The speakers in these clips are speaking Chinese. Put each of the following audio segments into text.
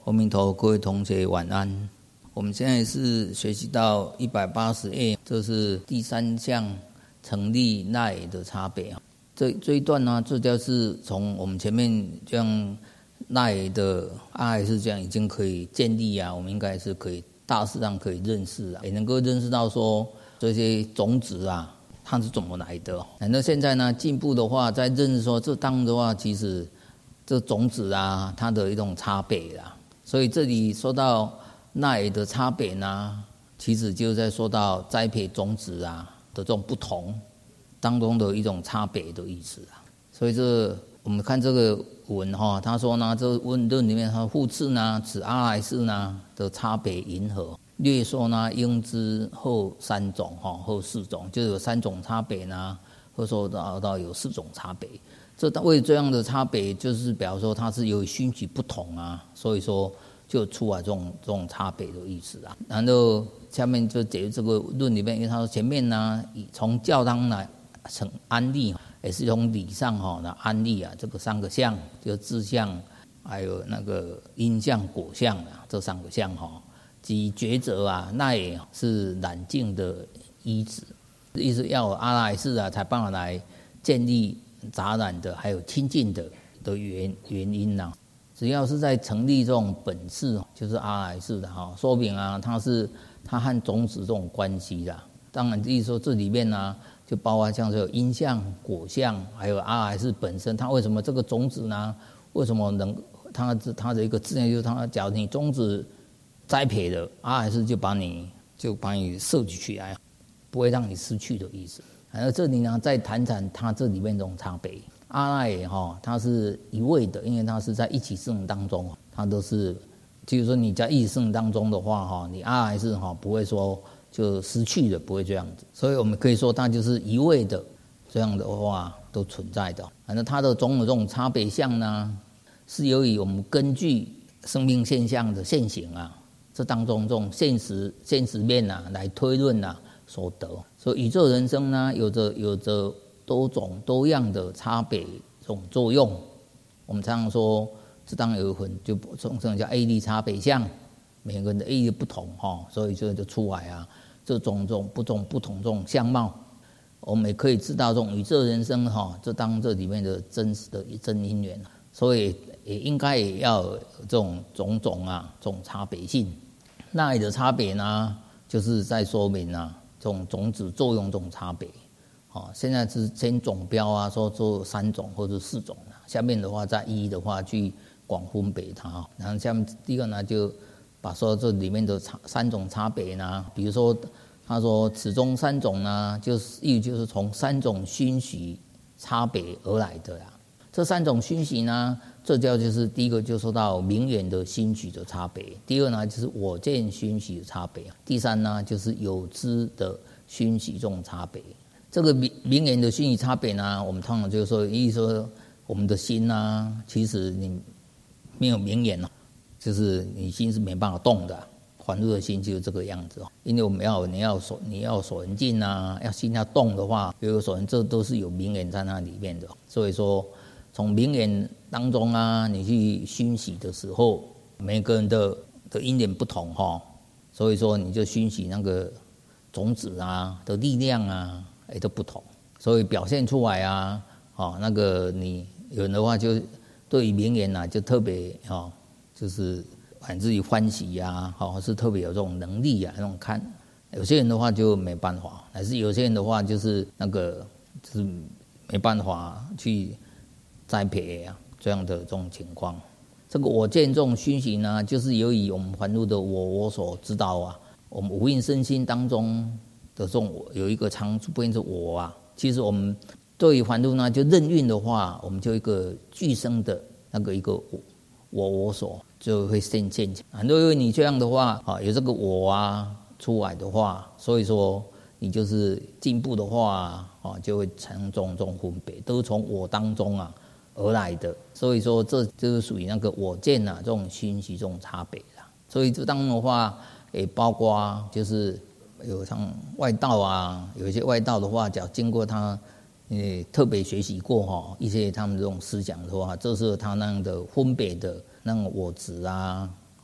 阿弥陀，各位同学晚安。我们现在是学习到180页，这是第3项成立赖的差别。这一段呢，这就是从我们前面这样赖的RS这样已经可以建立啊，我们应该是可以大致上可以认识啊，也能够认识到说这些种子啊，它是怎么来的。那现在呢，进步的话，在认识说这当中的话，其实这种子啊，它的一种差别啦。所以这里说到赖的差别呢，其实就是在说到栽培种子啊的这种不同当中的一种差别的意思啊。所以这我们看这个文哈，他说呢，这问论里面他互斥呢，指阿赖世呢的差别银河，略说呢应之后3种哈，后4种，就有3种差别呢，或说到有4种差别。这为这样的差别，就是表示说它是由于熏习不同啊，所以说就出来这种差别的意思啊。然后下面就解这个论里面，因为他说前面呢，从教当来成安立，也是从理上哈的安立啊，这个3个相，就智相，还有那个因相、果相啊，这3个相哈，及抉择啊，那也是染净的依止，意思要有阿赖世啊，才办法来建立杂染的还有清净的原因啊。只要是在成立这种本事，就是阿赖世的哈，说明啊，它和种子这种关系啦。当然，意思说这里面呢，就包括像是因相、果相，还有阿赖世本身，它为什么这个种子呢？为什么能它的一个自然就是它，假如你种子栽培的，阿赖世就把你摄取起来，不会让你失去的意思。然后这里呢，再谈谈它这里面这种差别。阿赖哈，它是一味的，因为它是在一起生当中，它都是，就是说你在一起生当中的话哈，你阿赖是哈不会说就失去的，不会这样子。所以我们可以说它就是一味的，这样的话都存在的。反正它的种种这种差别相呢，是由于我们根据生命现象的现行啊，这当中这种现实面啊来推论啊所得。所以宇宙人生呢，有着多种多样的差别这种作用。我们常常说，这当然有很就这种叫 A 力差别相，每个人的 A 力不同哈，所以就出来啊这种不同这种相貌。我们也可以知道这种宇宙人生哈，这里面的真实的真因缘，所以也应该也要有这种种啊这种差别性。那里的差别呢，就是在说明啊这种种子作用这种差别。现在是先总标啊，说做3种或者4种，下面的话再一一的话去广分别它。然后下面第一个呢，就把说这里面的3种差别呢，比如说他说此中3种呢，就是从3种熏习差别而来的啦。这3种熏习呢，这就是第一个就说到明眼的熏习的差别，第二呢就是我见熏习的差别，第3呢就是有知的熏习这种差别。这个明眼的熏习差别呢，我们通常就是说，意思说我们的心啊，其实你没有明眼就是你心是没办法动的，凡夫的心就是这个样子。因为我们你要守人境啊，心要动的话，有守人，这都是有明眼在那里面的。所以说，从明眼当中啊，你去熏习的时候，每个人的因缘不同哈，所以说你就熏习那个种子啊的力量啊。都不同，所以表现出来啊，那个你有人的话就对于明眼啊就特别就是反自于欢喜啊，是特别有这种能力啊，那种看。有些人的话就没办法，还是有些人的话就是那个就是没办法去栽培啊这样的这种情况。这个我见这种熏习呢，就是由于我们凡夫的我所知道啊，我们五蕴身心当中。的这种有一个常处，不仅是我啊。其实我们对于凡夫呢，就任运的话，我们就一个具生的那个一个我所就会现起。很多因为你这样的话有这个我啊出来的话，所以说你就是进步的话就会产生种种分别，都是从我当中啊而来的。所以说这就是属于那个我见啊这种熏习这种差别啦。所以这当中的话，也包括就是。有像外道啊，有一些外道的话，只要经过他特别学习过一些他们这种思想的话，这是他那样的分别的那种我执啊，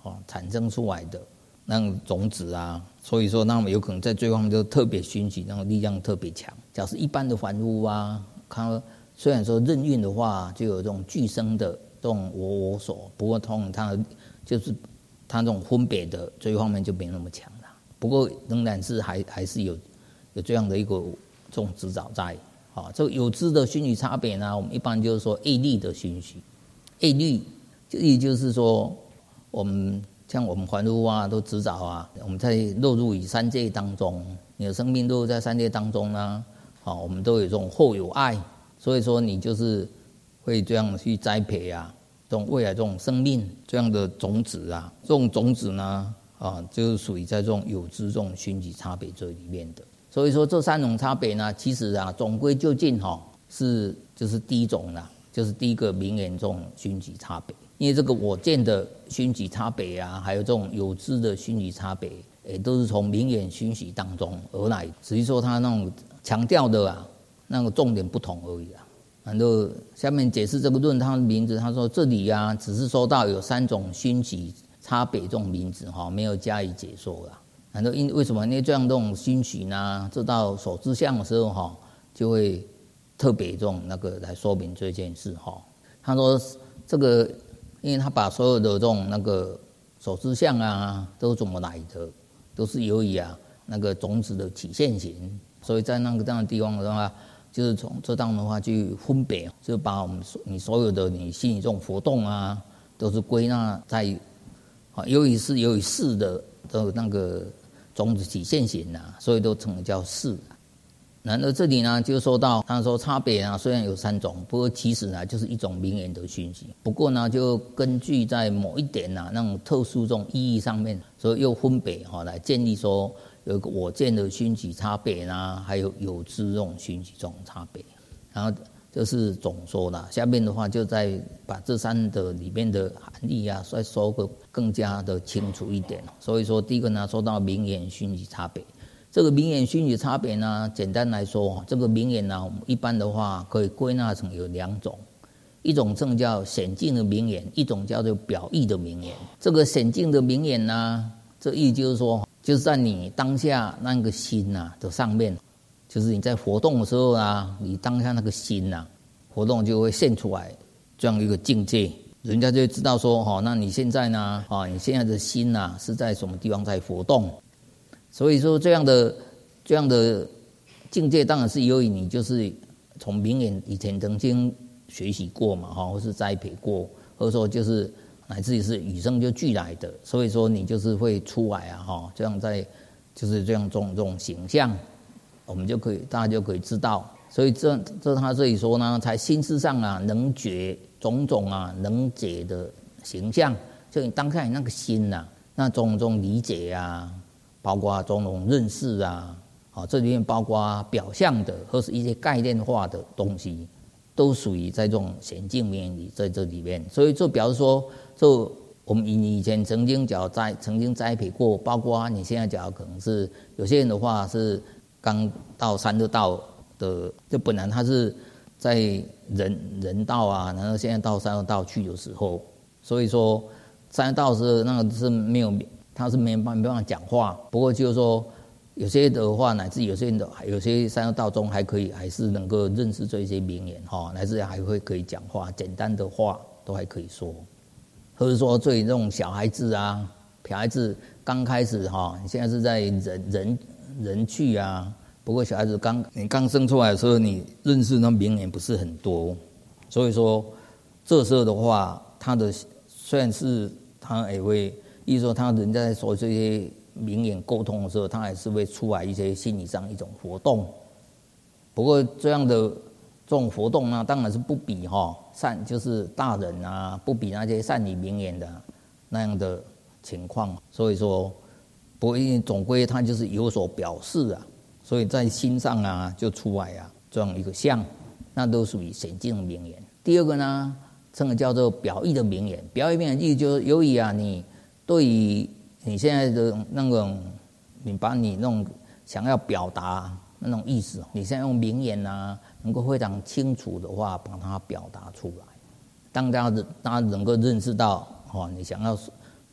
产生出来的那种种子啊，所以说那么有可能在这方面就特别熏习，那种力量特别强。假如是一般的凡夫啊，它虽然说任运的话就有这种俱生的这种我所，不过通常它就是它这种分别的这一方面就没那么强了。不过仍然是还是有这样的一个这种指导在。这个有支的熏习差别呢，我们一般就是说业力的熏习。业力也就是说，我们像我们凡夫啊，都知道啊，我们在落入于三界当中，你的生命落入在三界当中呢，我们都有这种厚有爱，所以说你就是会这样去栽培啊，这种未来这种生命这样的种子啊，这种种子呢，就是属于在这种有支这种熏习差别这里面的。所以说这三种差别呢，其实啊，总归究竟就是第一种啦，就是第一个名言这种熏习差别。因为这个我见的熏习差别啊，还有这种有支的熏习差别，都是从名言熏习当中而来，只是说他那种强调的啊，那个重点不同而已啊。然后下面解释这个论他的名字，他说这里啊，只是说到有三种熏习差别这种名字没有加以解说啦。然后为什么因为这样这种熏习呢？这到手知相的时候就会特别这种那个来说明这件事他说这个，因为他把所有的这种那个手知相啊，都怎么来的，都是由于那个种子的起现行，所以在那个这样的地方的话，就是从这当的话去分别，就把你所有的你心里这种活动啊，都是归纳在由于事的那个种子起现行所以都称为叫事。然而这里呢，就说到他说差别虽然有三种，不过其实就是一种名言的讯息。不过呢，就根据在某一点那种特殊这种意义上面，所以又分别来建立说有一个我见的讯息差别还有支这种讯息这种差别。然后这是总说啦，下面的话就再把这三的里面的含义再说个更加的清楚一点。所以说第一个呢，说到名言讯息差别。这个名言讯息差别呢，简单来说，这个名言我们一般的话可以归纳成有两种，一种叫显境的名言，一种叫做表意的名言。这个显境的名言呢，这意就是说，就是在你当下那个心的上面，就是你在活动的时候你当下那个心活动就会现出来这样一个境界，人家就会知道说那你现在呢你现在的心是在什么地方在活动。所以说这样的境界当然是由于你就是从名言以前曾经学习过嘛或是栽培过，或者说就是乃至于是与生就俱来的，所以说你就是会出来这样在就是这样这种形象，我们大家就可以知道。所以这他这里说呢，才心事上能觉种种能解的形象，就你当下你那个心那种理解包括种种认识这里面包括表象的或是一些概念化的东西，都属于在这种显境名言里，在这里面。所以就表示说，就我们以前曾经栽培过，包括你现在讲可能是有些人的话是刚到三恶道的，就本来他是在人道然后现在到三恶道去的时候，所以说三恶道是那个是没有。他是没办法讲话，不过就是说，有些的话，乃至有些三恶道中还是能够认识这些名言乃至还可以讲话，简单的话都还可以说。或者说对于这种小孩子小孩子刚开始你现在是在人去不过小孩子你刚生出来的时候，你认识那名言不是很多，所以说这时候的话，他的虽然是他也会。意思说，他人在说这些名言沟通的时候，他还是会出来一些心理上一种活动。不过这样的这种活动呢，当然是不比善，就是大人不比那些善语名言的那样的情况。所以说，不过因为总归他就是有所表示所以在心上就出来这样一个相，那都属于显境名言。第二个呢，称为叫做表意的名言。表意名言意思就是由于你对于你现在的那种，你把你那种想要表达那种意思，你现在用名言能够非常清楚的话，把它表达出来，当大家能够认识到你想要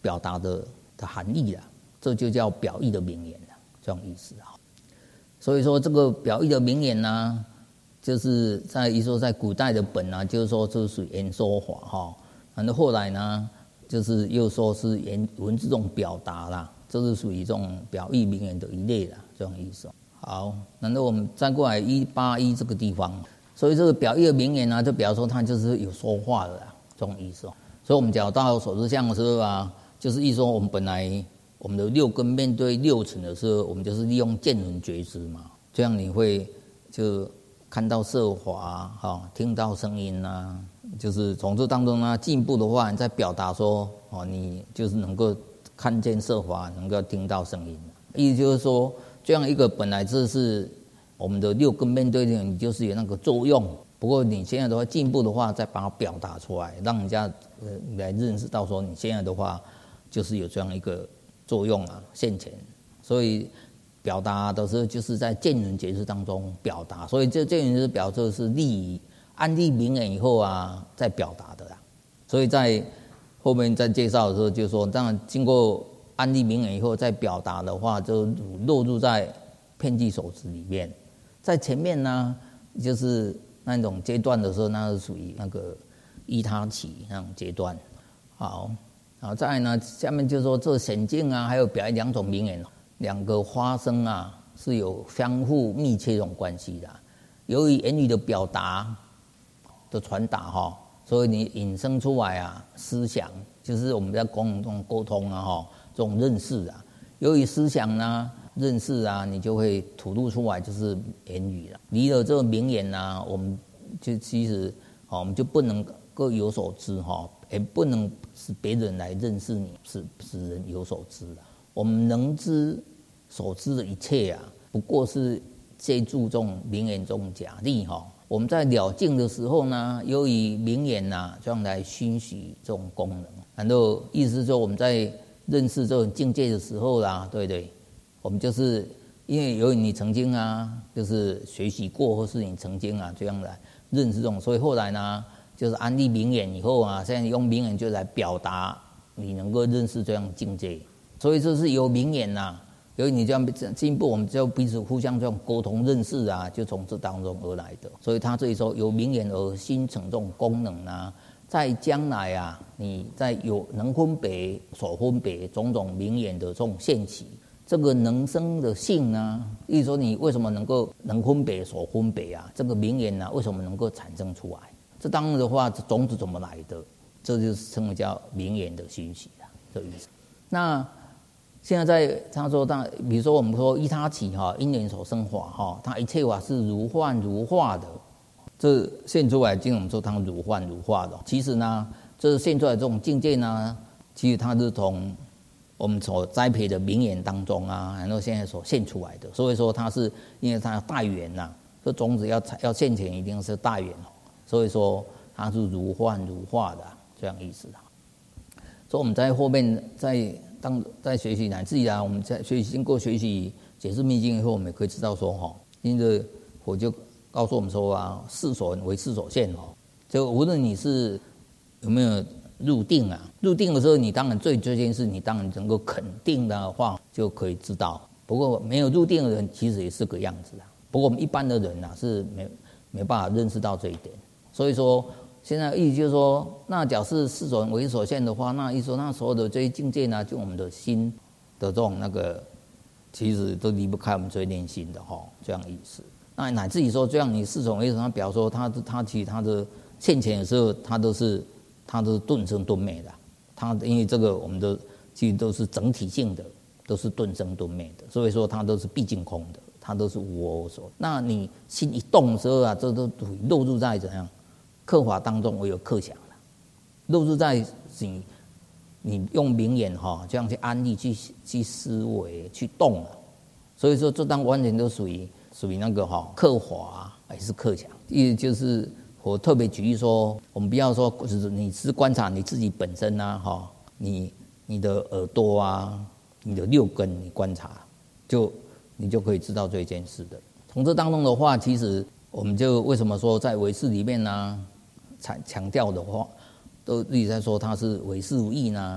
表达的含义啦，这就叫表意的名言啦，这种意思啊。所以说这个表意的名言呢，就是在古代的本啊，就是说这属于言说法哈。然后后来呢，就是又说是文字这种表达啦，这是属于这种表意名言的一类啦，这种意思。好，然后我们再过来181这个地方，所以这个表意的名言呢，就表示说它就是有说话的啦，这种意思。所以我们讲到手指相的时候啊，就是意思说我们本来我们的六根面对六尘的时候，我们就是利用见闻觉知嘛，这样你会就看到色法听到声音啊，就是从这当中呢进一步的话，你在表达说你就是能够看见色法，能够听到声音，意思就是说这样一个本来这是我们的六根面对的，你就是有那个作用。不过你现在的话进一步的话，再把它表达出来，让人家来认识到说你现在的话就是有这样一个作用啊，现前。所以表达的时候就是在见闻觉知当中表达，所以这见闻觉知表示是安立名言以后啊再表达的啦。所以在后面在介绍的时候就说，当然经过安立名言以后再表达的话，就落入在遍计手指里面。在前面呢，就是那种阶段的时候，那是属于那个依他起那种阶段。好，然后再来呢，下面就说这显境啊，还有表两种名言，两个发生啊是有相互密切这种关系的。由于言语的表达的传达所以你引申出来啊，思想就是我们在沟通啊这种认识啊。由于思想呢认识啊，你就会吐露出来就是言语了。离了这个名言啊，我们就其实我们就不能够有所知也不能使别人来认识你，使人有所知了。我们能知所知的一切啊，不过是借助这种名言这种假立我们在了境的时候呢，由于名言这样来熏习这种功能。然后意思是说我们在认识这种境界的时候啦，对对，我们就是因为由于你曾经就是学习过，或是你曾经这样来认识这种，所以后来呢，就是安立名言以后现在用名言就来表达你能够认识这样境界。所以这是由名言由于你这样进一步，我们就彼此互相这种沟通认识就从这当中而来的。所以他这里说由名言而形成这种功能在将来你在有能分别所分别种种名言的这种现起，这个能生的性意思说你为什么能分别所分别这个名言为什么能够产生出来？这当然的话，这种子怎么来的？这就是称为叫名言的熏习这意思。那现在他说比如说我们说依他起因缘所生法它一切法是如幻如化的。这现出来，我们说它如幻如化的。其实呢，这现出来这种境界呢，其实它是从我们所栽培的名言当中然后现在所现出来的。所以说它是因为它大缘这种子要现前一定是大缘所以说它是如幻如化的这样意思所以我们在后面在学习乃至于我们在经过学习解释密经以后，我们也可以知道说因为我就告诉我们说事所为事所现就无论你是有没有入定入定的时候，你当然这件事你当然能够肯定的话就可以知道。不过没有入定的人其实也是个样子不过我们一般的人是没办法认识到这一点。所以说现在意思就是说，那假设事所为事所现的话，那意思说那所有的这些境界就我们的心的这种其实都离不开我们这些念心的这样意思。那乃至于说这样你事所为事，他表示说他其实他的现前的时候，他都是顿生顿灭的。因为这个我们的其实都是整体性的，都是顿生顿灭的，所以说它都是毕竟空的，它都是无我所。那你心一动的时候这都落入在怎样刻法当中，我有刻想了，落入在你用名言这样去安立去思维去动所以说这当完全都属于那个刻法还是刻想。意思就是我特别举例说，我们不要说你是观察你自己本身你的耳朵你的六根你观察，你就可以知道这件事的。从这当中的话，其实我们就为什么说在唯识里面强调的话，都一直在说它是唯识无异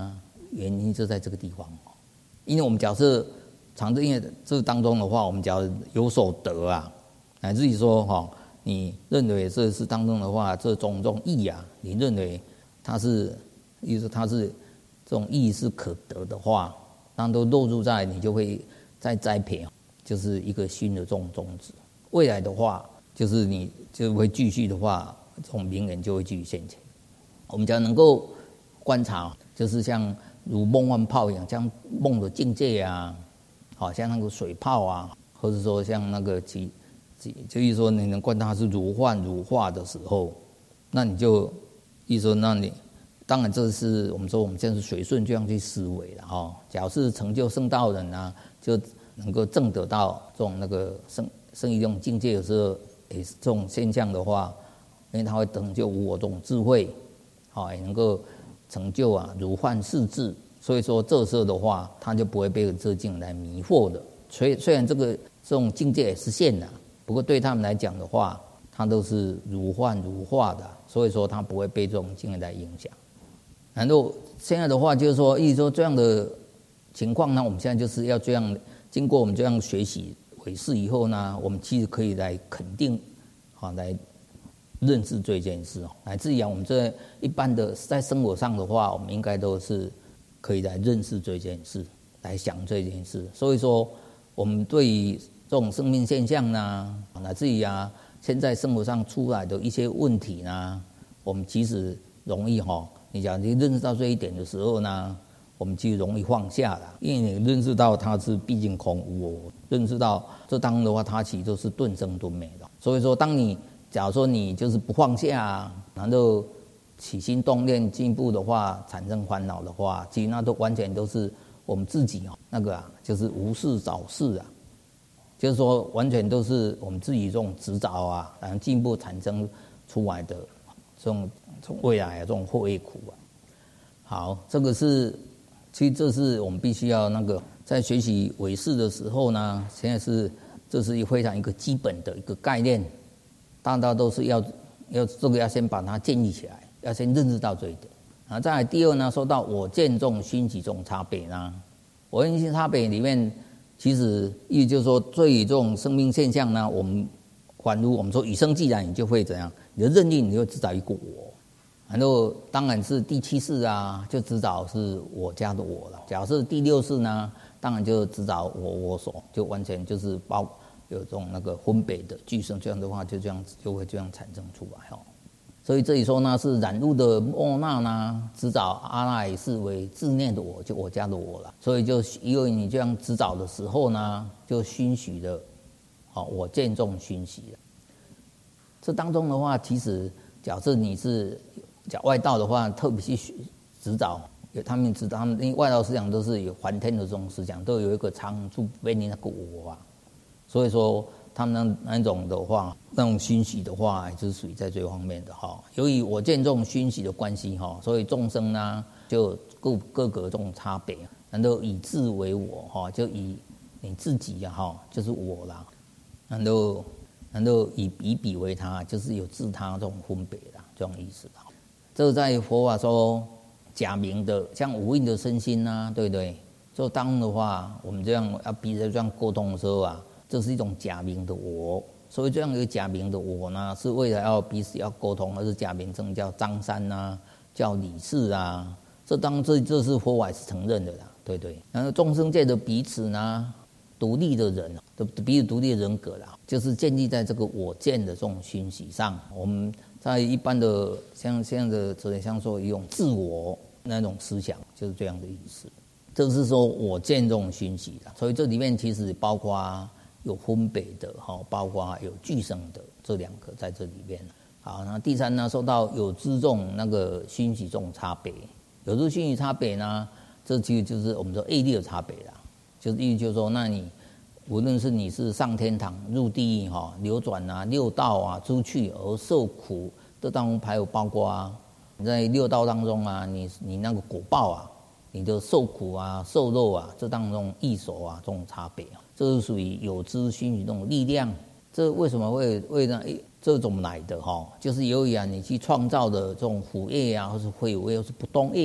原因就在这个地方。因为我们假设常正业这当中的话，我们假如有所得啊，乃至于说你认为这是当中的话，这种义啊，你认为它是，意思它是这种义是可得的话，当都落入在你就会再栽培，就是一个新的这种种子。未来的话，就是你就会继续的话，这种名人就会继续现前。我们只要能够观察，就是像如梦幻泡一样，像梦的境界啊，好像那个水泡啊，或者说像那个就是说你能观察它是如幻如化的时候，那你就意思说，那你当然这是我们说我们现在是随顺这样去思维了哈。假如是成就圣道人啊，就能够证得到这种那个圣义这种境界的时候，也是这种现象的话，因为它会成就无我这种智慧，也能够成就如幻世智。所以说这时候的话，他就不会被这境来迷惑的。虽然这种境界也是现的，不过对他们来讲的话，它都是如幻如化的，所以说他不会被这种境界来影响。然后现在的话就是说，意思说这样的情况呢，我们现在就是要这样，经过我们这样学习唯识以后呢，我们其实可以来肯定，来认识这件事，乃至于我们这一般的在生活上的话，我们应该都是可以来认识这件事，来想这件事。所以说，我们对于这种生命现象呢，乃至于现在生活上出来的一些问题呢，我们其实容易你讲你认识到这一点的时候呢，我们就容易放下了，因为你认识到它是毕竟空无我，认识到这当中的话，它其实都是顿生顿灭的。所以说，当你假如说你就是不放下，然后起心动念进一步的话，产生烦恼的话，其实那都完全都是我们自己就是无事找事就是说完全都是我们自己这种执着然后进一步产生出来的这种未来这种祸业苦好，这个是其实这是我们必须要在学习唯识的时候呢，现在这是非常一个基本的一个概念，大家都是要这个要先把它建立起来，要先认识到这一点。再来第二呢，说到我见众熏习这种差别呢，我见性差别里面，其实意思就是说，对于这种生命现象呢，我们宛如我们说与生俱来，你就会怎样？你的认定你就知道一个我，然后当然是第七识就知道是我家的我了。假如是第六识呢，当然就知道我所，就完全就是有这种分别的俱生，这样的话就这样就会这样产生出来所以这里说呢，是染入的莫那呢，知找阿赖是为自念的我，就我家的我了。所以就因为你这样知找的时候呢，就熏习的，我见众熏习了。这当中的话，其实假设你是讲外道的话，特别去指找，他们因为外道思想都是有还天的这种思想，都有一个常住不变的那个我所以说他们那种的话，那种熏习的话，就是属于在这方面的由于我见这种熏习的关系所以众生呢就各个这种差别，然后以自为我就以你自己就是我啦，然后以彼为他，就是有自他这种分别啦，这种意思这在佛法说假名的，像无印的身心对不对？就当中的话，我们这样要彼此这样沟通的时候这是一种假名的我。所以这样一个假名的我呢，是为了要彼此要沟通，而是假名称叫张三叫李四这是佛法是承认的啦，对不对？然后众生界的彼此独立的人，彼此独立的人格啦，就是建立在这个我见的这种熏习上。我们在一般的像这样的哲学上说，一种自我那种思想，就是这样的意思。这是说我见这种熏习啦，所以这里面其实包括有分别的包括有俱生的这两个在这里面。好，那第三呢，说到有知众熏习这种差别，有知熏习差别呢，这其实就是我们说业力的差别啦。就是意思就是说，那你无论是你是上天堂、入地狱流转六道出去而受苦，这当中还有包括你在六道当中你那个果报你的受苦受肉这当中易熟这种差别这是属于有知熏习这种力量。这为什么会这种来的就是由于你去创造的这种苦业或是会有业或是不动业，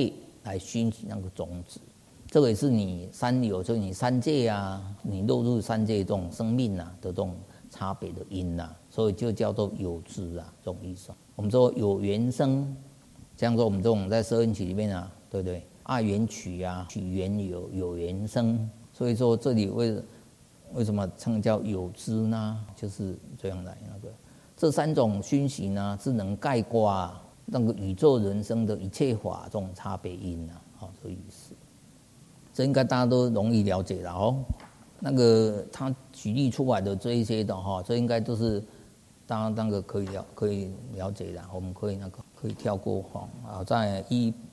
来熏习那个种子。这个也是你三有，就是你三界啊，你落入三界这种生命啊的这种差别的因啊，所以就叫做有支啊，这种意思。我们说有缘生，像说我们这种在摄音曲里面啊，对不对？爱缘取啊，取缘有，有缘生。所以说这里为什么称叫有支呢？就是这样来那个。这三种熏习呢，是能概括那个宇宙人生的一切法这种差别因啊，这个意思。这应该大家都容易了解了哦。那个他举例出来的这一些的这应该都是大家那个可以了解的，我们可以跳过在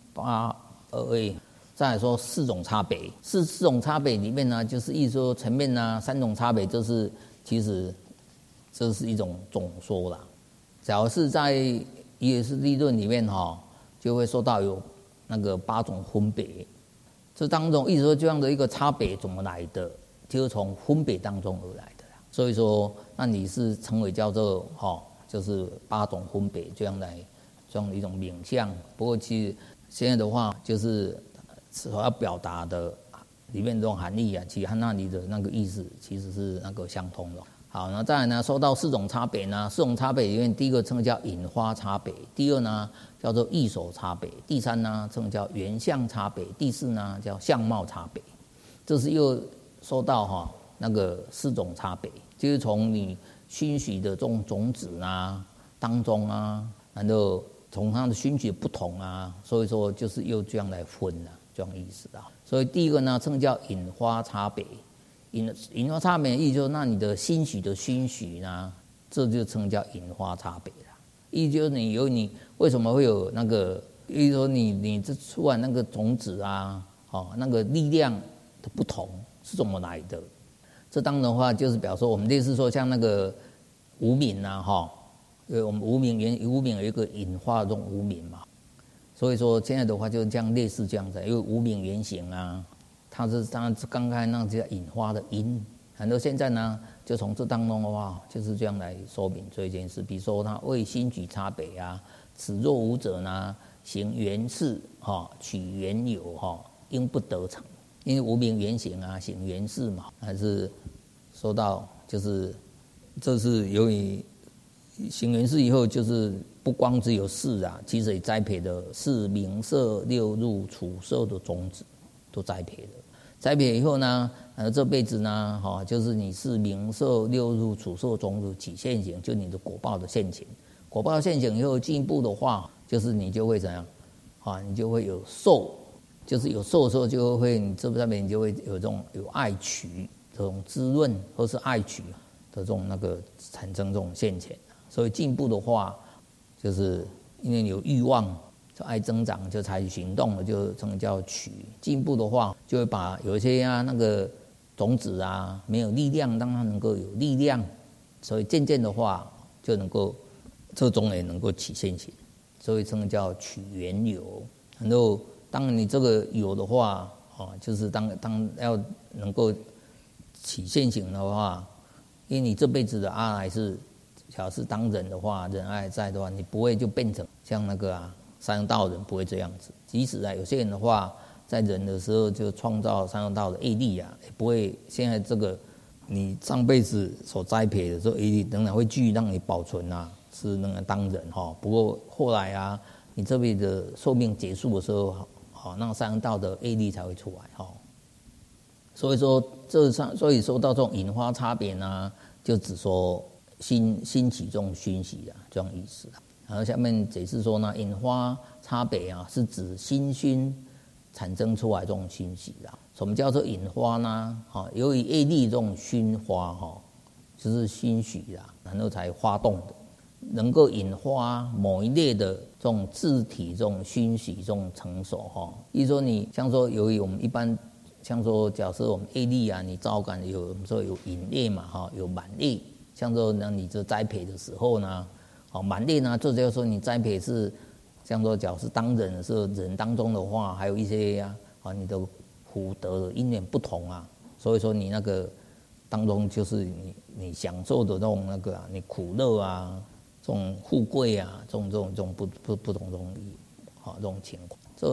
1828，再来说四种差别。四种差别里面呢，就是意思说前面呢三种差别，就是其实这是一种总说啦。假如是在也是理论里面就会说到有那个8种分别。这当中意思说这样的一个差别怎么来的，就是从分别当中而来的啦。所以说那你是称为叫做就是8种分别这样的一种名相。不过其实现在的话就是所要表达的里面这种含义啊，其实和那里的那个意思其实是那个相通的。好，那再来呢，说到四种差别呢，四种差别里面，第一个称叫引发差别，第二呢叫做异手差别，第三呢称叫原相差别，第四呢叫相貌差别。这是又说到那个四种差别，就是从你熏习的这种种子当中然后从它的熏习不同所以说就是又这样来分了，这样意思啊。所以第一个呢称叫引发差别。引发差别的意思就是，那你的欣许的熏习呢，这就称叫引发差别了。意思就是你为什么会有那个，意思说你这出来那个种子那个力量的不同是怎么来的？这当然的话就是表示说，我们类似说像那个无名因为我们无名有一个引发的这种无名嘛，所以说现在的话就这样类似这样子，因为无名原型它是当然刚开那叫引发的因，很多现在呢就从这当中的话就是这样来说明这一件事。比如说它为心举差别此若无者呢，行缘事取缘有应不得成。因为无名原形行缘事嘛，还是说到就是这是由于行缘事以后，就是不光只有事其实也栽培的是名色六入处受的种子，都栽培了。栽培以后呢，这辈子呢，就是你是名色六入处受种子起现行，就你的果报的现行。果报现行以后进一步的话，就是你就会怎样你就会有受，就是有受的时候就会你这上面你就会有这种有爱取这种滋润，或是爱取的这种那个产生这种现前。所以进一步的话，就是因为你有欲望。爱增长就采取行动了，就称叫取。进一步的话，就会把有一些那个种子没有力量，让它能够有力量，所以渐渐的话就能够这种也能够起现行，所以称叫取缘有。然后当你这个有的话就是当要能够起现行的话，因为你这辈子的还是假如是当人的话，人还在的话，你不会就变成像那个三恶道人不会这样子，即使有些人的话，在人的时候就创造三恶道的业力也不会现在这个你上辈子所栽培的这业力仍然会继续让你保存是那个当人不过后来你这辈子的寿命结束的时候那三恶道的业力才会出来所以说所以说到这种引发差别呢，就只说心起这种熏习这样意思然后下面解释说呢，引发差别是指心熏产生出来这种熏习什么叫做引发呢？由于业力这种熏发就是熏习然后才发动的，能够引发某一类的这种自体这种熏习这种成熟意思说你像说由于我们一般像说假设我们业力你招感有说有引业嘛有满业，像说呢你这栽培的时候呢满业呢，这就是说你栽培是像说，假如是当人的时候，人当中的话，还有一些你的福德的因缘不同所以说你那个当中就是你享受的那种那个你苦乐这种富贵这种不同这种这种情况，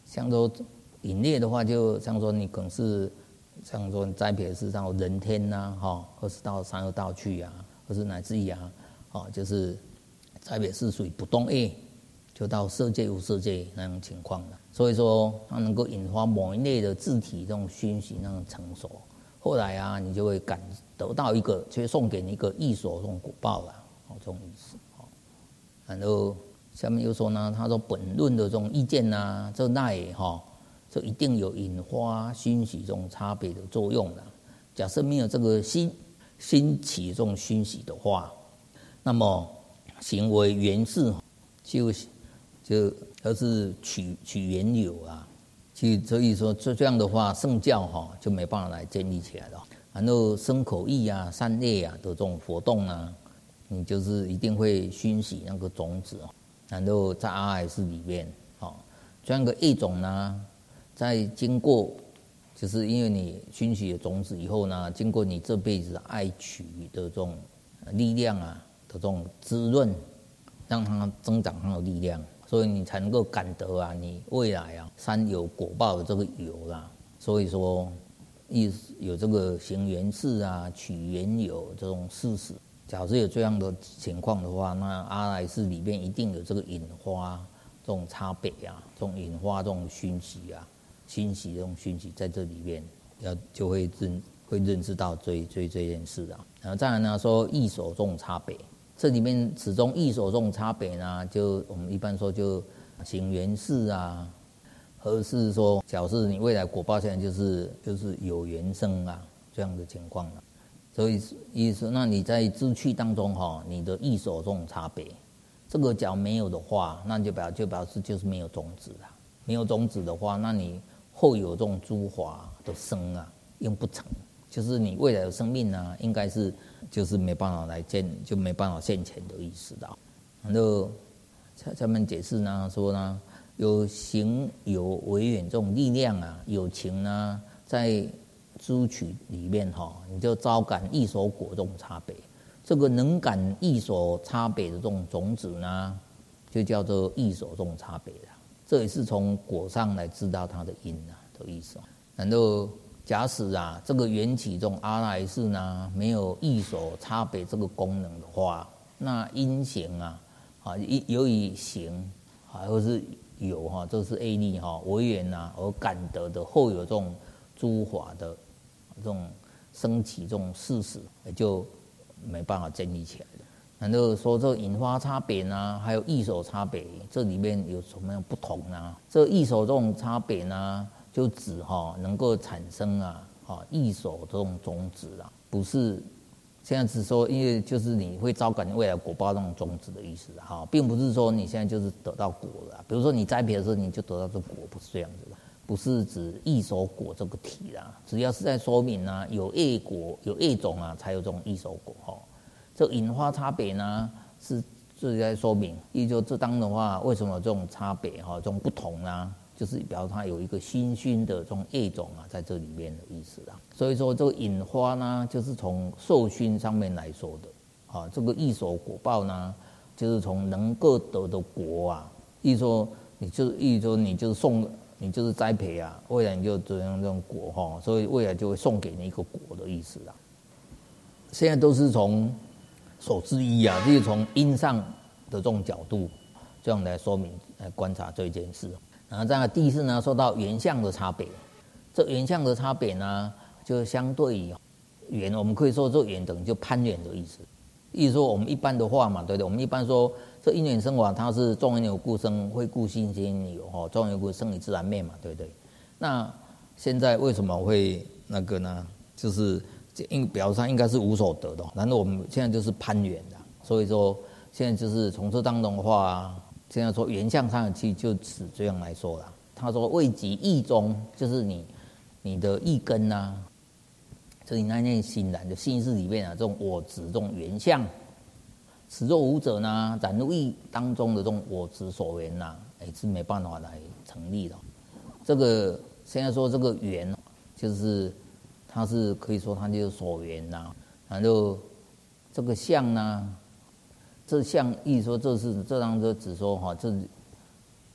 像说引业的话，就像说你可能是像说你栽培是到人天呐，或是到三恶道去啊，或是乃至于就是栽培是属于不动业，就到色界无色界那种情况的。所以说它能够引发某一类的自体这种熏习那种成熟，后来啊，你就会得到一个，就会送给你一个异所这种果报啦，这种意思。然后下面又说呢，他说本论的这种意见呢，这那这一定有引发熏习这种差别的作用的。假设没有这个兴起这种熏习的话，那么行为原是就是取缘由啊。所以说这样的话，圣教就没办法来建立起来了。然后身口意啊、三业啊的这种活动啊，你就是一定会熏习那个种子。然后在阿赖耶里面，这样的业种呢，在经过，就是因为你熏习的种子以后呢，经过你这辈子爱取的这种力量啊的这种滋润，让它增长它的力量，所以你才能够感得啊，你未来啊三有果报的这个有啦。所以说，有这个行缘事啊、取缘有这种事实。假设有这样的情况的话，那阿赖耶里面一定有这个引发这种差别啊，这种引发这种熏习啊，熏习这种熏习在这里面，就会认识到这件事啊。然后再来呢，说异所这种差别，这里面始终异所这种差别呢，就我们一般说就行缘事啊，或是说假设你未来果报现在就是有缘生啊这样的情况啊。所以意思，那你在知趣当中你的异所这种差别，这个假如没有的话，那就表示就是没有种子了。没有种子的话，那你后有这种诸法的生啊，用不成，就是你未来的生命呢，应该是就是没办法就没办法现前的意思的。然后下面解释呢说呢，有行有为缘这种力量啊，有情呢在知趣里面你就招感异所果这种差别。这个能感异所差别的这种种子呢，就叫做异所这种差别的。这也是从果上来知道它的因的意思。然后假使这个缘起这种阿赖耶呢，没有异所差别这个功能的话，那因行由于行或是有这是业力为缘而感得的后有这种诸法的这种升起这种事实，也就没办法建立起来的。然后说这引发差别呢，还有异所差别，这里面有什么样不同呢？这异所这种差别呢，就指能够产生异所这种种子不是现在只说，因为就是你会招感未来果报那种种子的意思并不是说你现在就是得到果了。比如说你栽培的时候你就得到这果，不是这样子的。不是指异所果这个体啦，只要是在说明有业果、有业种才有这种异所果这引发差别呢，是在说明，也就这当的话，为什么这种差别这种不同呢？就是表示它有一个新熏的这种业种在这里面的意思所以说这个引发呢，就是从受熏上面来说的这个异所果报呢，就是从能够得的果意思说你就是栽培未来你就这种果所以未来就会送给你一个果的意思现在都是从所知一就是从因上的这种角度这样来说明来观察这一件事。然后再来第四呢，说到缘相的差别，这缘相的差别呢，就相对于缘，我们可以说这缘等于就攀缘的意思。意思说我们一般的话嘛，对不对？我们一般说这因缘生法，它是众缘有故生，非故心先有众缘有故生以自然灭嘛，对不对？那现在为什么会那个呢？就是表上应该是无所得的，然后我们现在就是攀缘的，所以说现在就是从这当中的话，现在说缘相上的气就指这样来说啦。他说未及意中，就是你的意根就是你那念心然的心识里面这种我执这种缘相，此若无者呢，展入意当中的这种我执所缘是没办法来成立的。这个现在说这个缘，就是它是可以说它就是所缘然后这个相呢，这相意说这当就只说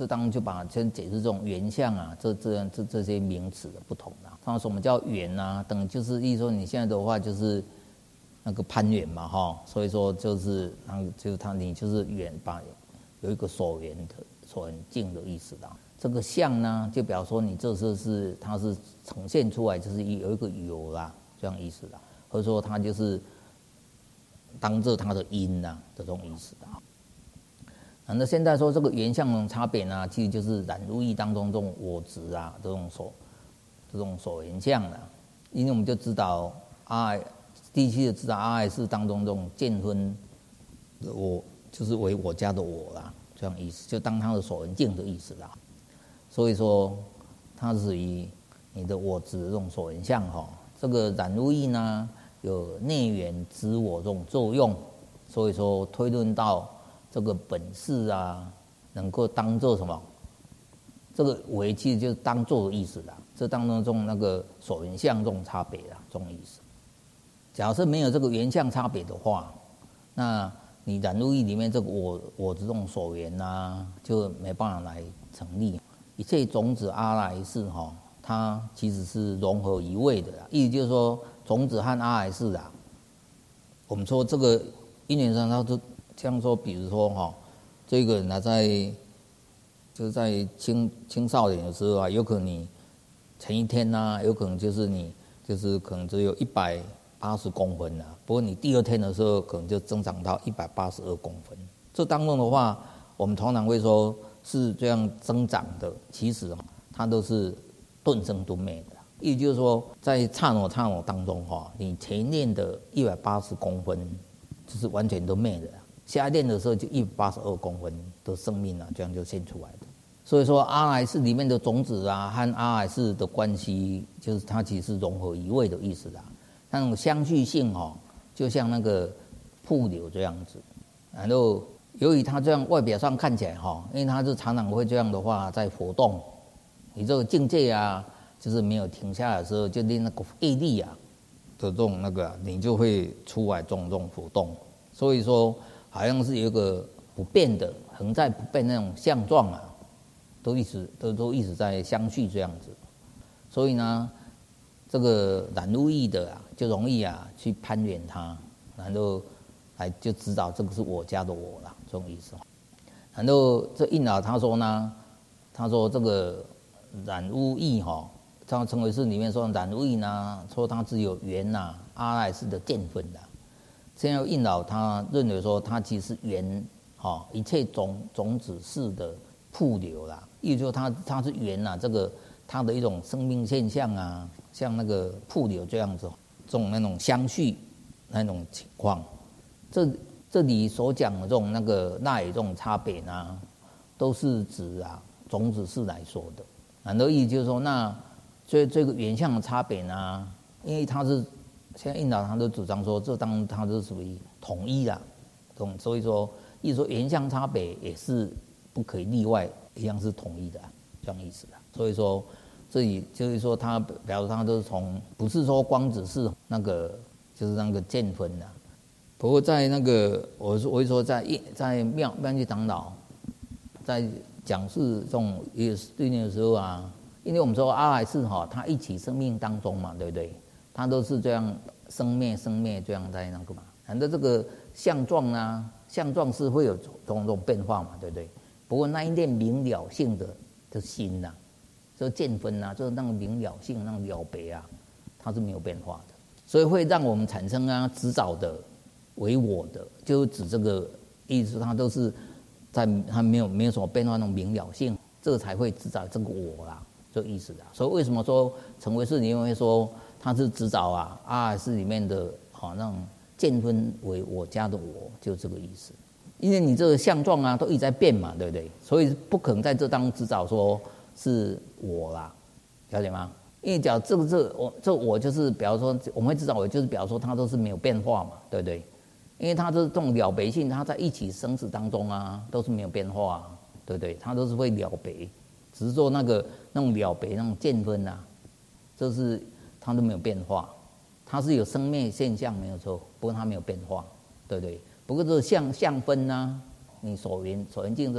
这当然就把先解释这种缘相啊，这些名词的不同啦。那什么叫缘啊？等就是意思说你现在的话就是那个攀缘嘛哈，所以说就是你就是缘把有一个所缘境的意思啦。这个相呢，就表示说你这是它是呈现出来就是有一个有啦，这样意思啦，或者说它就是当着它的因呐的这种意思啦。那现在说这个缘相的差别呢，其实就是染入意当中这种我执啊，这种所缘相啦。因为我们就知道第七就知道阿赖是当中这种见分的我，就是为我家的我啦，这样意思，就当它的所缘境的意思啦。所以说它是以你的我执这种所缘相哈，这个染入意呢有内缘知我这种作用，所以说推论到这个本事啊，能够当做什么？这个为其实就是当做的意思啦。这当中这种那个所缘相这种差别啦，这种意思。假设没有这个缘相差别的话，那你染入意里面这个我这种所缘啊，就没办法来成立。一切种子阿赖事哈，它其实是融合一味的啦。意思就是说，种子和阿赖事啊，我们说这个因缘上，它都这样说。比如说哈，这个人他就是在青少年的时候啊，有可能你前一天啊，有可能就是你就是可能只有180公分啊，不过你第二天的时候可能就增长到182公分。这当中的话，我们通常会说是这样增长的，其实它都是顿生顿灭的。意思就是说，在刹那当中你前念的180公分就是完全都灭的，下一念的时候就182公分的生命啊，这样就现出来的。所以说阿赖事里面的种子啊和阿赖事的关系，就是它其实是融合一味的意思啦。那种相续性就像那个瀑流这样子，然后由于它这样外表上看起来因为它是常常会这样的话在活动，你这个境界啊，就是没有停下来的时候，就连那个业力啊的这种那个，你就会出来这种活动。所以说，好像是有一个不变的恒在不变那种相状啊，都一直在相续这样子。所以呢，这个染入意的就容易去攀缘它，然后来就知道这个是我家的我啦，这种意思。然后这印老他说呢，他说这个染入意他称为是里面说染入意呢，说它只有缘阿赖事的见分的。现在印老他认为说，它其实是缘一切种子事的瀑流啦，意思说它是缘这个它的一种生命现象啊，像那个瀑流这样子，这种那种相续那种情况。这里所讲的这种那个赖这种差别呢，都是指种子事来说的。然后意思就是说，那这个缘相的差别呢，因为它是现在印导他都主张说，这当然它是属于统一啦，所以说意思说缘相差别也是不可以例外，一样是统一的这样意思啦。所以说这里就是说，它表示它都是不是说光只是那个就是那个见分的。不过在那个我会说在妙寂长老在讲述这种对念的时候因为我们说阿赖事它一起生命当中嘛，对不对？它都是这样生灭这样在那个嘛。然后这个相状相状是会有种变化嘛，对不对？不过那一念明了性的心这个见分就是那个明了性那个了别它是没有变化的，所以会让我们产生执找的为我的，就是指这个意思，它都是在它没有什么变化那种明了性，这个才会执找这个我啦，这个意思所以为什么说成唯识你会说它是执找阿赖事里面的那种见分为我家的我，就这个意思。因为你这个相状都一直在变嘛，对不对？所以不可能在这当中执找说是我啦，了解吗？因为讲这我就是比方说我们会知道我就是比方说它都是没有变化嘛，对不对？因为它是这种了别性，它在一起生死当中都是没有变化对不对？它都是会了别，只是说那种了别那种见分就是它都没有变化，它是有生灭现象没有错，不过它没有变化，对不对？不过这个相分你所缘境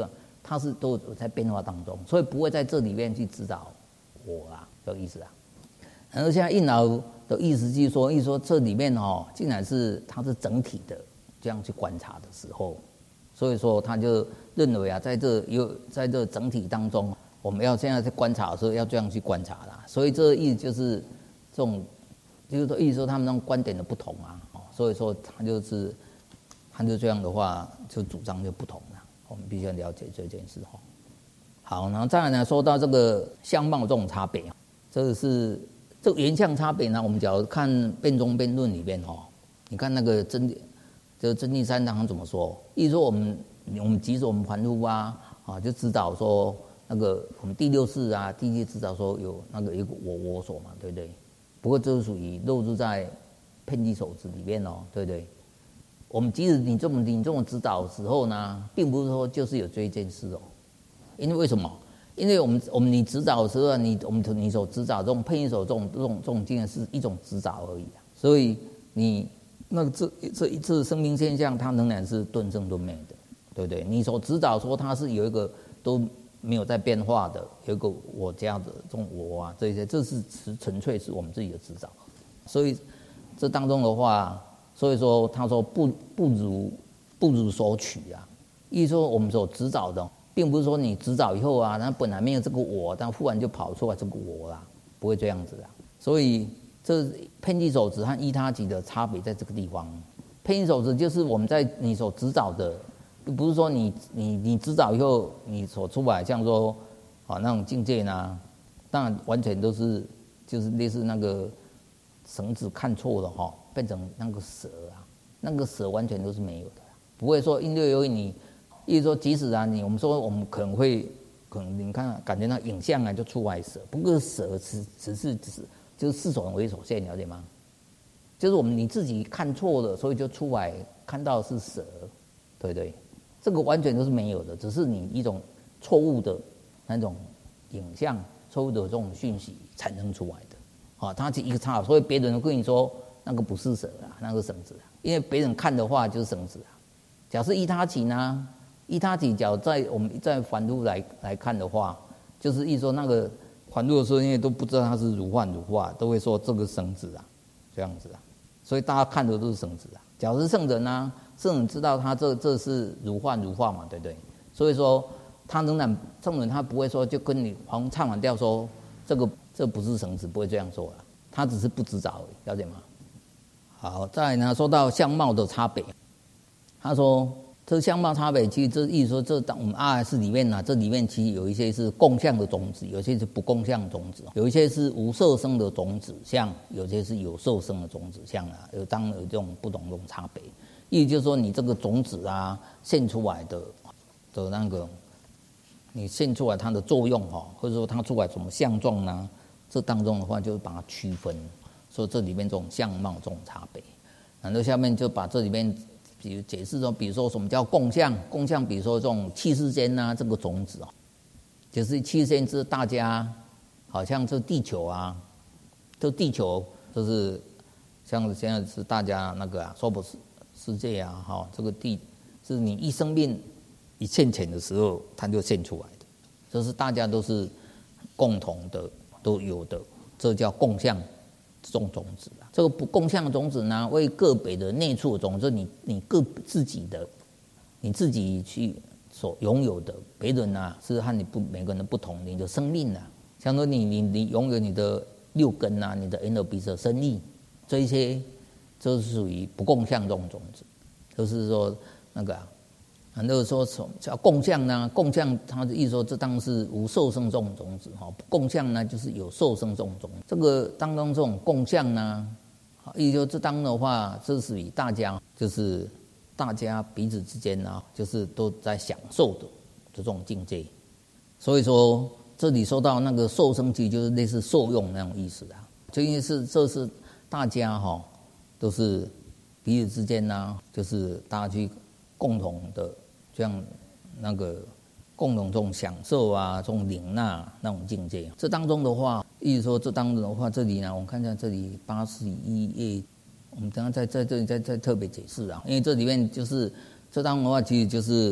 它是都有在变化当中，所以不会在这里面去指导我啦，有意思啊。然后现在印老的意思就是说，这里面竟然是它是整体的这样去观察的时候，所以说他就认为啊，在这整体当中，我们要现在在观察的时候要这样去观察啦。所以这个意思就是这种，就是说意思说他们那种观点的不同啊，所以说他就这样的话，就主张就不同了。我们必须要了解这件事哈。好，然后再来呢，说到这个相貌这种差别，这个原相差别呢，我们只要看辩中辩论里面你看那个真谛三堂怎么说？意思说我们即使我们凡夫就知道说那个我们第六识啊，第七知道说有那个一个我所嘛，对不对？不过这是属于落入在遍计手指里面对不对？我们即使你这么指导的时候呢，并不是说就是有这一件事因为为什么？因为我们你指导的时候你所指导这种遍计手这种经验是一种指导而已所以你那个这生命现象，它仍然是顿生顿灭的，对不对？你所指导说它是有一个都没有在变化的，有一个我家的这种我这些，这是纯粹是我们自己的指导。所以这当中的话，所以说他说不如所取意思说我们所指导的，并不是说你指导以后那本来没有这个我，但忽然就跑出来这个我啦，不会这样子所以这遍计手指和依他即的差别在这个地方。遍计手指就是我们在你所指导的，不是说你指导以后你所出来，像说那种境界呢，当然完全都是就是类似那个绳子看错了变成那个蛇那个蛇完全都是没有的，不会说因为由于你，意思说即使我们说我们可能你看感觉到影像就出来蛇，不过蛇只是就是视所为所现，了解吗？就是你自己看错了，所以就出来看到是蛇，对不对？这个完全都是没有的，只是你一种错误的那种影像、错误的这种讯息产生出来的它是一个差，所以别人跟你说那个不是蛇那个绳子因为别人看的话就是绳子假设依他起呢，依他起，假如我们在凡夫来看的话，就是意思说那个凡夫的时候，因为都不知道它是如幻如化，都会说这个绳子这样子所以大家看的都是绳子假如是圣人圣人知道他这是如幻如化嘛，对不对？所以说他仍然圣人他不会说就跟你唱反调说这不是绳子，不会这样说他只是不知道而已，了解吗？好，再来呢，说到相貌的差别，他说这相貌差别，其实这意思说我们RS里面这里面其实有一些是共相的种子，有些是不共相种子，有一些是无受生的种子相，有些是有受生的种子相当然有这种不同的差别。意思就是说，你这个种子现出来的那个，你现出来它的作用或者说它出来什么相状呢？这当中的话，就是把它区分，说这里面这种相貌这种差别。然后下面就把这里面。比如解释说，比如说什么叫共相？共相，比如说这种气世间这个种子就是气世间是大家，好像这地球这地球就是像现在是大家那个娑婆世界这个地是你一生命一现前的时候，它就现出来的，这是大家都是共同的，都有的，这叫共相。这种种子这个不共相的种子呢，为个别的内处的种子，你自己的，你自己去所拥有的，别人是和你每个人的不同，你的生命像说你拥有你的六根你的眼耳鼻舌身意，这一些就是属于不共相这种种子，就是说那个那个说什么叫共相呢？共相，他的意思说，这当然是无受生这种种子共相呢，就是有受生这种种子。这个当中这种共相呢，意思说这当的话，这是以大家就是大家彼此之间就是都在享受的这种境界。所以说这里说到那个受生，其实就是类似受用那种意思就因为这是大家都是彼此之间就是大家去共同的。这样那个共同这种享受这种领纳那种境界，这当中的话，意思说这当中的话，这里呢，我们看一下这里81页，我们等下在这里再特别解释因为这里面就是这当中的话，其实就是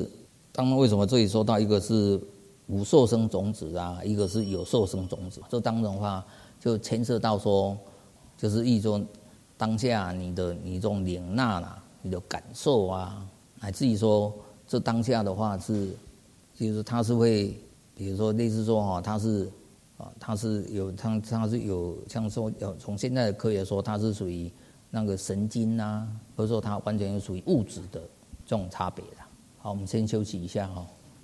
当然，为什么这里说到一个是无受生种子啊，一个是有受生种子？这当中的话，就牵涉到说，就是一种当下你这种领纳啦，你的感受啊，乃至于说这当下的话是，就是它是会，比如说类似说哈，它是有像说从现在的科学说，它是属于那个神经啊，或者说它完全是属于物质的这种差别的。好，我们先休息一下哈。